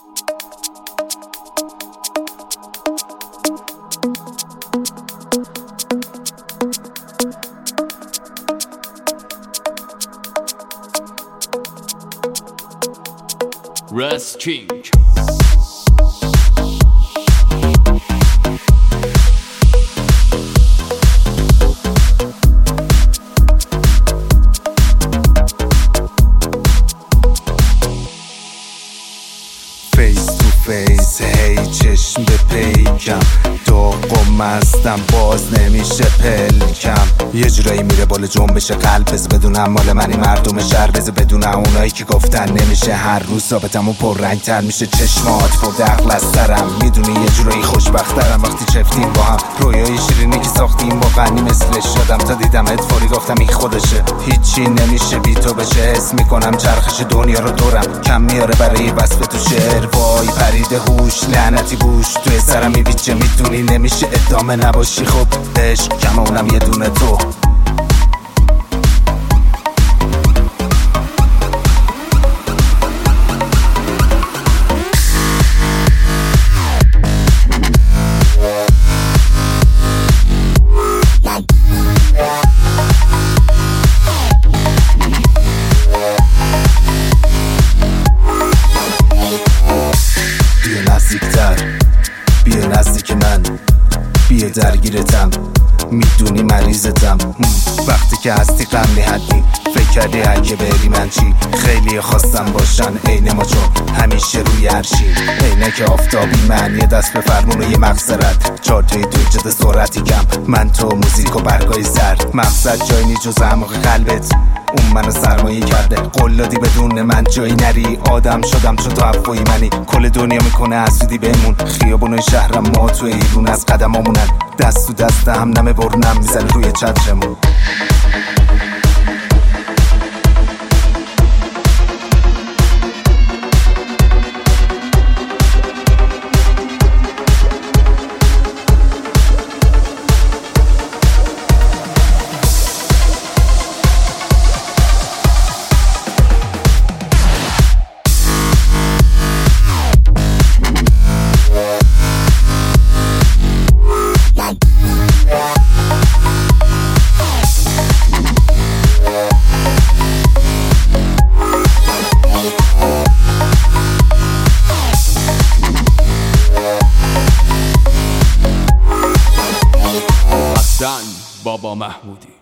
Russ King. فیس تو فیس هی چشم به پیکم، داغ و مستم باز نمیشه پلکم. یه جورایی میره بالا جنبش قلب، بز بدونم مال منی مردم شهر، بز بدونم اونایی که گفتن نمیشه. هر روز ثابتم و پررنگ تر میشه، چشمات پر دخل از سرم. میدونی یه جورایی خوشبخترم وقتی چفتیم با هم. رویای شیرینی که ساختیم با غنی مثلش شدم، تا دیدمت فوری گفتم این خودشه. هیچی نمیشه بی تو بشه، حس میکنم چرخش دنیا رو دورم کم میاره برای وصف تو شعر. وای پرید هوش لعنتی گوش توی سرم میبیچه، میدونی نمیشه ادامه نباشی. خب عشق کم اونم یه دونه تو. بیا نزدیک من، بیا درگیرتم، میدونی مریضتم. وقتی که هستی غم میحدی، فکر کردی اگه بری من چی؟ خیلی خواستم باشن عین ما چون همیشه روی عرشی. عینک آفتابی من، یه دست به فرمون و یه مغزرت، چارتایی تو جد سرعتی کم، من تو موزیک و برگای زرد. مقصد جایی نی جز اعماق قلبت، اون منو سرمایه کرده. قلادی بدون من جایی نری، آدم شدم چون تو افوی منی. کل دنیا میکنه حسودی بهمون، خیابونای شهرم ما تو ایرون از قدمامونن. دست تو دست هم نمه برونم میزن روی چترمون. بابا محمودی.